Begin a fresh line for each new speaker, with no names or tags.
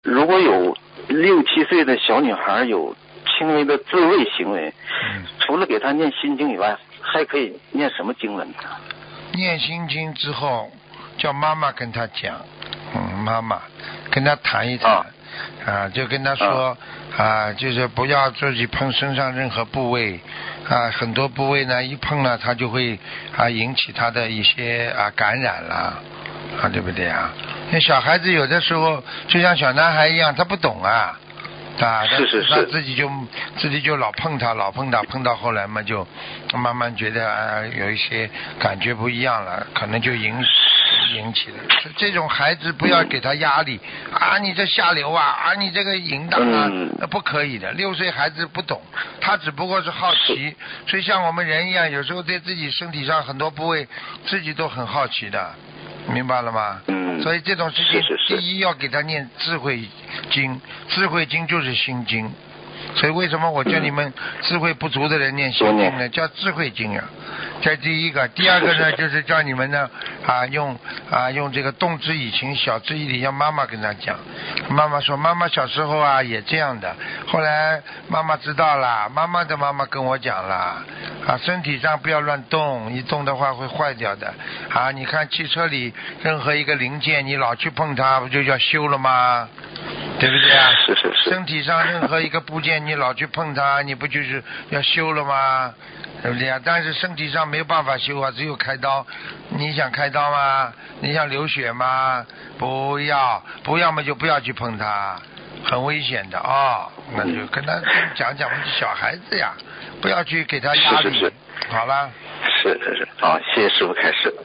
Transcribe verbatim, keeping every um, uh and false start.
如果有六七岁的小女孩有轻微的自慰行为，
嗯，
除了给她念心经以外，还可以念什么经文呢？
念心经之后，叫妈妈跟她讲，嗯，妈妈跟她谈一谈，啊，啊就跟她说，啊, 啊，就是不要自己碰身上任何部位，啊，很多部位呢一碰了，它就会啊引起她的一些啊感染了，啊，对不对啊？那小孩子有的时候就像小男孩一样，他不懂啊。啊，
是是是，
他自己就自己就老碰他，老碰他，碰到后来嘛，就慢慢觉得啊，有一些感觉不一样了，可能就引引起了。这种孩子不要给他压力啊，你这下流啊，啊，你这个淫荡啊，
嗯、
不可以的。六岁孩子不懂，他只不过是好奇，所以像我们人一样，有时候对自己身体上很多部位自己都很好奇的。明白了吗？
嗯，
所以这种事情，
是是是，
第一要给他念智慧经，智慧经就是心经。所以为什么我叫你们智慧不足的人念心经呢？叫智慧经啊。这第一个，第二个呢，就是叫你们呢啊用啊用这个动之以情，晓之以理，让妈妈跟他讲。妈妈说，妈妈小时候啊也这样的，后来妈妈知道了，妈妈的妈妈跟我讲了啊，身体上不要乱动，一动的话会坏掉的啊。你看汽车里任何一个零件，你老去碰它，不就叫修了吗？对不对啊？
是是是。
身体上任何一个部件，你老去碰它，你不就是要修了吗？对不对啊？但是身体上没有办法修啊，只有开刀。你想开刀吗？你想流血吗？不要，不要嘛就不要去碰它，很危险的啊、哦！那就跟他讲讲，小孩子呀，不要去给他压力。
是是是，
好了。
是是是，好，谢谢师傅开示。